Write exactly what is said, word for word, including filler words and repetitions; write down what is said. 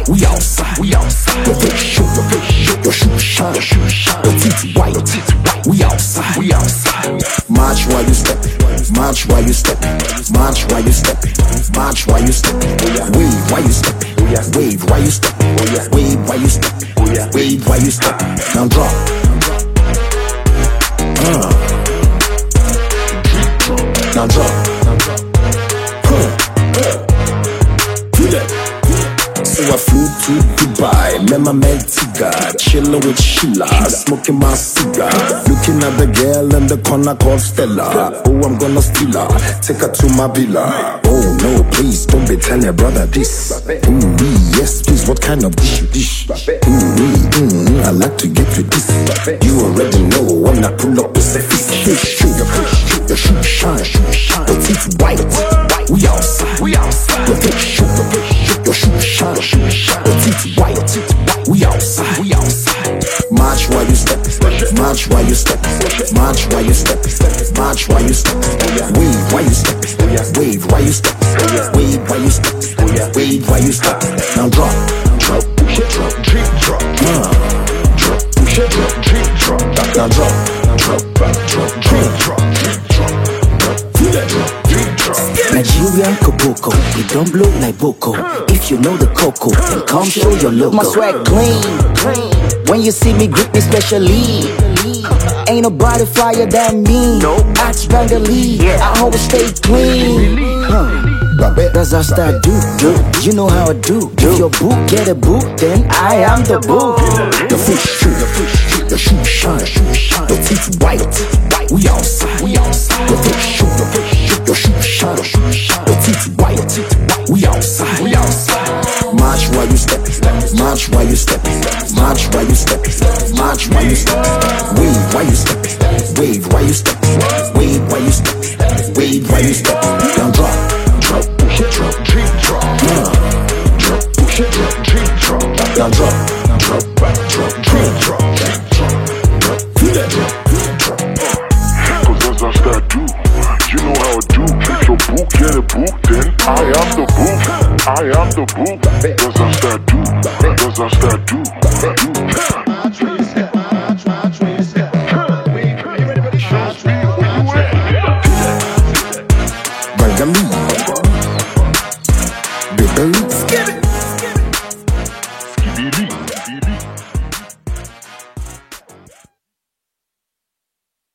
We outside, we outside. Your face show, your face show, your shoes shine, your shoes shine. Your teeth white, your teeth white. We outside, we outside. March while you step, march while you step, march while you step, march while you step. Wave while you step, wave while you step, wave while you step, wave while you step. Now drop. Uh. Now drop. Huh. Feel it. So I flew to Dubai, met my man Tiga, chillin' with Sheila, smoking my cigar, looking at the girl in the corner called Stella. Oh, I'm gonna steal her, take her to my villa. Oh no, please don't be telling your brother this. Ooh, yes, please, what kind of dish you dish? Ooh, mm, I like to get with this. You already know when I pull up, it's a fist. Your your shoes shine, your teeth white. We outside, we outside. Your face show, your face show, your shoes shine, your shoes shine. Your teeth white, your teeth white. We outside, we outside. March while you step, march while you step, march while you step, march while you step. Wave while you step, wave while you step, wave while you step, wave while you step. Now drop, drop, push it, drop, drip, drop, drop, push it, drop, drip, drop. Now drop, drop, drop, drip, drop, drip, drop. Feel that drop. Nigerian Koboko, we don't blow like Boko. If you know the cocoa, then come show your logo. My swag clean, clean. When you see me, greet me specially. Ain't nobody flyer than me. No, axe Vanderlee. I always stay clean. Huh. That's how I do, do. You know how I do. If your boot get a boot, then I am the boot. Your fish shoot, your fish shoot, your shoes shine, your teeth white. We outside, we outside. Your fish shoot, your fish shoot, your shoes shine, your teeth white. We outside, we outside. March while you step, march while you step, march while you step, march while you step. Wave while you step, wave while you step, wave while you step, wave while you step. Now drop, drop, push it, drop, drip, drop, drop, push it, drop, drip, drop. Now drop, drop, drop, drip, drop, drop, feel that drop, drop. Cause that's how I do. You know how I do. If your book get a book, then I am the book. I am the book. That's how I do. That's how I do.